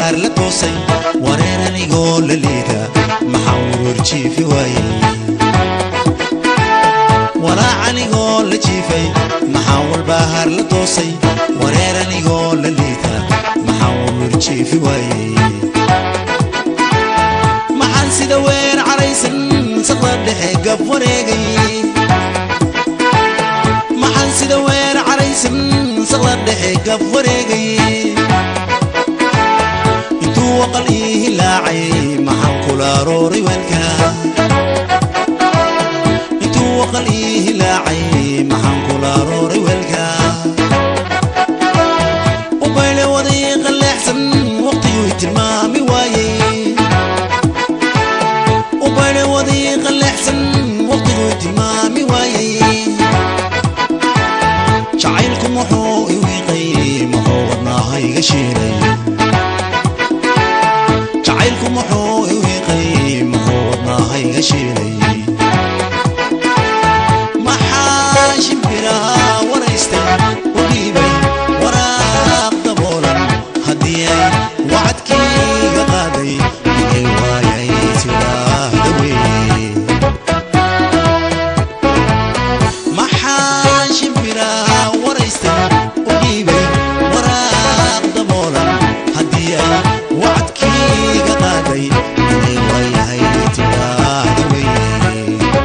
bahar la toosay wareer anigoo la liita maxaan warjiifi waayey waraa anigoo la jiifay maxaan walbahar la toosay wareer anigoo la liita maxaan warjiifi waayey maxaan sida weer caraysan saqda dhexe gab wareegay maxaan sida weer caraysan saqda dhexe gab wareegay intuu waqal ii hilaacay maxaan kula rooray weelka intuu waqal ii hilaacay maxaan kula rooray weelka ubayle waday qaleexsan waqtiguu tilmaami waayey ubayle waday qaleexsan waqtiguu tilmaami waayey jacaylku muxuu i wiiqay muxuu wadnaahayga shiilay jacaylku muxuu i wiiqay muxuu wadnaahayga shiilay maxaa shimbiraha waraystay u dhiibay waraaq daboolan haddii ay wacadkayga qaaday inay waayay sidaahda weeye maxaa shimbiraha waraystay u dhiibay waraaq daboolan haddii ay wacadkayga qaaday inay waayay sidaahda weeye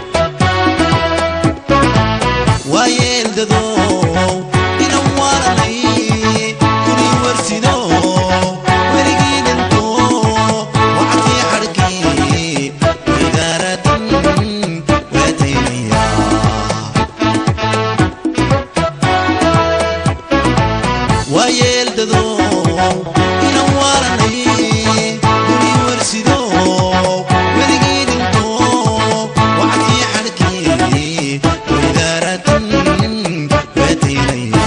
waayeeldado inan waaranay kuni warsido werigii dhinto wacadkii xadhkii waydaaratan waataynaya waayeeldado inan waaranay kuni warsido werigii dhinto wacadkii xadhkii waydaaratan waataynaya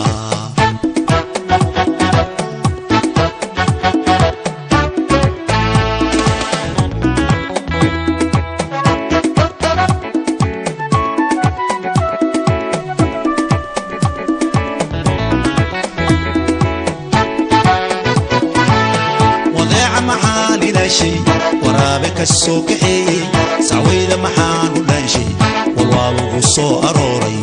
wadeeca maxaan ilaashay waraabe ka soo kaxeeyey sacweyda maxaan u dhaanshay walwaalugu soo arooray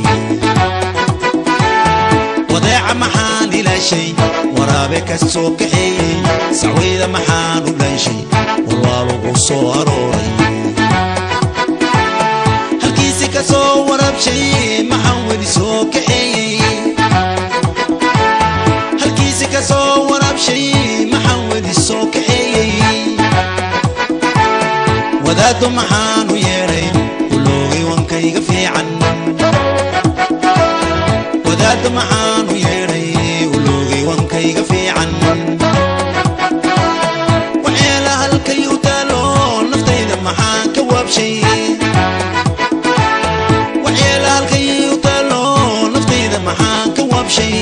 wadeeca maxaan ilaashay waraabe ka soo kaxeeyey sacweyda maxaan u dhaanshay walwaalugu soo arooray halkiisi ka soo warabshay maxaan weli soo kaxeeyey halkiisi ka soo warabshay maxaan weli soo kaxeeyey wadaado maxaan u yeedhay uloogay wankayga fiican wadaado maxaan u yeedhay uloogay wankayga fiican waxeela halkay u taalo naftayda maxaan ka waabshay waxeela halkay u taalo naftayda maxaan ka waabshay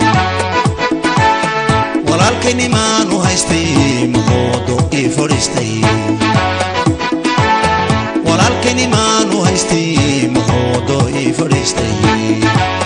walaalkay nimaan u haystay muxuu wado ii fadhiistay walaalkay nimaan u haystay muxuu wado ii fadhiistay